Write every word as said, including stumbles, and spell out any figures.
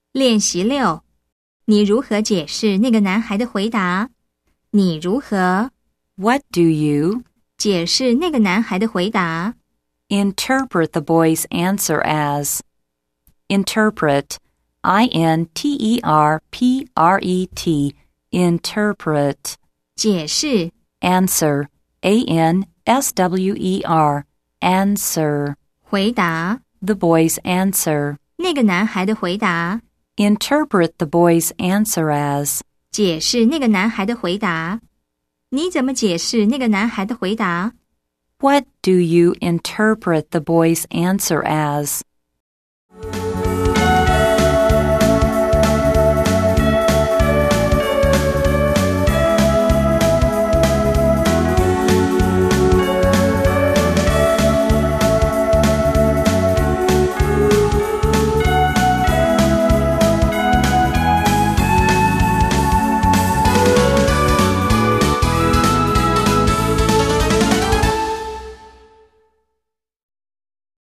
练习六，你如何解释那个男孩的回答？你如何 What do you 解释那个男孩的回答？ interpret the boy's answer as? Interpret, I N T E R P R E T, interpret. 解释 Answer, A N S W E R, answer. 回答 The boy's answer. 那个男孩的回答。 Interpret the boy's answer as. 解释那个男孩的回答。你怎么解释那个男孩的回答？ What do you interpret the boy's answer as?